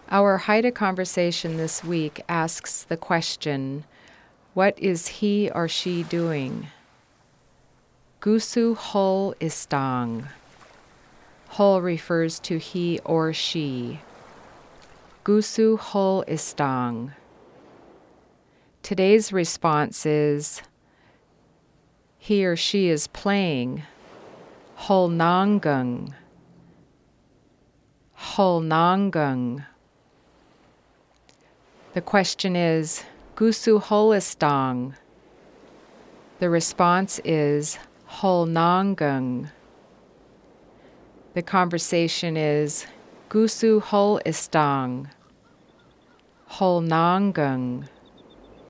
Our Haida conversation this week asks the question, what is he or she doing? Gusu hol istang. Hol refers to he or she. Gusu hol istang. Today's response is, he or she is playing. Hol nangung. Hol nangung. The question is, Gusu hol istang. The response is, Hol nangung. The conversation is, Gusu hol istang. Hol nangung.